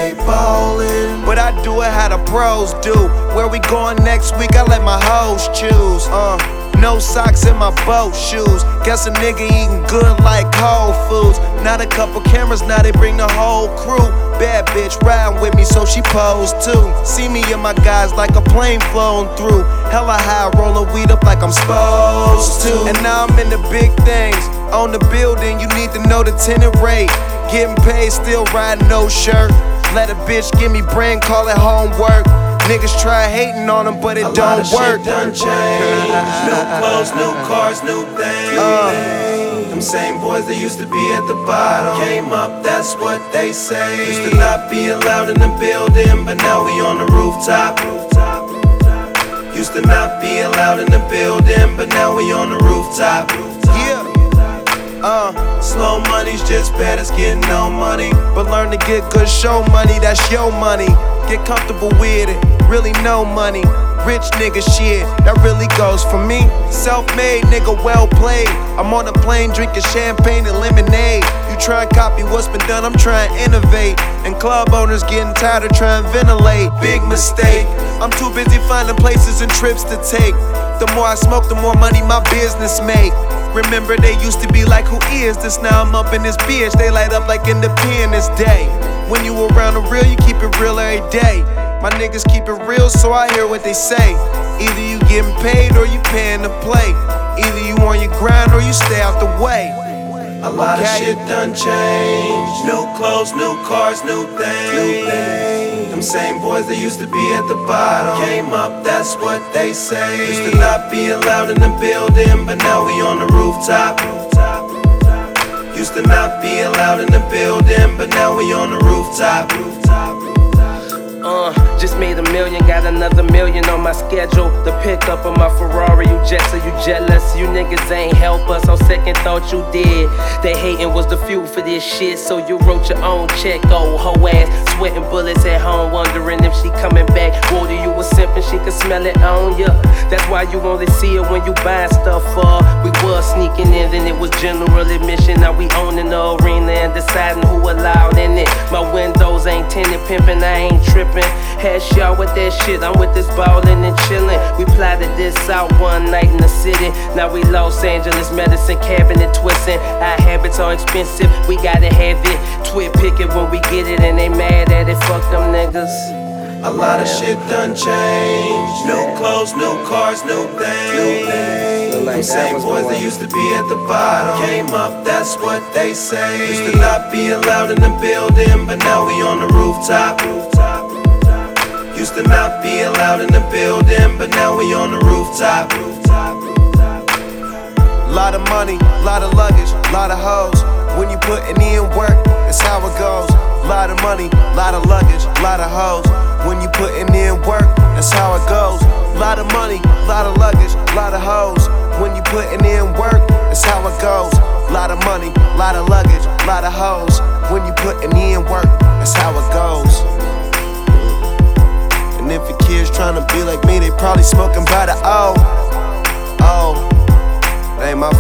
they ballin', but I do it how the pros do. Where we going next week, I let my hoes choose. No socks in my boat shoes. Guess a nigga eating good like Whole Foods. Not a couple cameras, now they bring the whole crew. Bad bitch riding with me, so she posed too. See me and my guys like a plane flown through. Hella high, rolling weed up like I'm supposed to. And now I'm in the big things. On the building, you need to know the tenant rate. Getting paid, still riding no shirt. Let a bitch give me brain, call it homework. Niggas try hating on them, but it don't work. Shit done changed. New clothes, new cars, new things. Them same boys that used to be at the bottom came up, that's what they say. Used to not be allowed in the building, but now we on the rooftop. Used to not be allowed in the building, but now we on the rooftop. Yeah. Slow money's just bad as getting no money. But learn to get good show money, that's your money. Get comfortable with it, really no money. Rich nigga shit, that really goes for me. Self-made nigga, well played. I'm on a plane drinking champagne and lemonade. You try and copy what's been done, I'm trying to innovate. And club owners getting tired of trying to ventilate. Big mistake, I'm too busy finding places and trips to take. The more I smoke, the more money my business make. Remember they used to be like, who is this? Now I'm up in this bitch, they light up like Independence Day. When you around the real, you keep it real every day. My niggas keep it real, so I hear what they say. Either you getting paid or you paying to play. Either you on your grind or you stay out the way. A lot of shit done changed. New clothes, new cars, new things. Them same boys that used to be at the bottom came up, that's what they say. Used to not be allowed in the building, but now we on the rooftop. Used to not be allowed in the building, but now we on the rooftop. Just made $1 million, got another $1 million on my schedule. The pickup of my Ferrari, you jets, are you jealous? You niggas ain't help us, on second thought you did. They hating was the fuel for this shit, so you wrote your own check. Oh, hoe ass, sweating bullets at home, wondering if she coming back. Water you was simping, she could smell it on ya. That's why you only see her when you buying stuff for. We was sneaking in, then it was general admission. Now we owning the arena and deciding who allowed in it. My windows ain't tinted, pimping, I ain't tripping. Hash y'all with that shit, I'm with this ballin' and chillin'. We plotted this out one night in the city. Now we Los Angeles, medicine cabinet twisting. Our habits are expensive, we gotta have it. Twit pick it when we get it and they mad at it, fuck them niggas. A lot of shit done changed. New clothes, new cars, new things. Them same boys that used to be at the bottom came up, that's what they say. Used to not be allowed in the building, but now we on the rooftop. Used to not be allowed in the building, but now we on the rooftop. Lot of money, lot of luggage, lot of hoes. When you putting in work, that's how it goes. Lot of money, lot of luggage, lot of hoes. When you putting in work, that's how it goes. Lot of money, lot of luggage, lot of hoes. When you putting in work, that's how it goes. Lot of money, lot of luggage, lot of hoes. When you putting in work, that's how it goes. And if your kids tryna be like me, they probably smoking by the O. Oh, that ain't my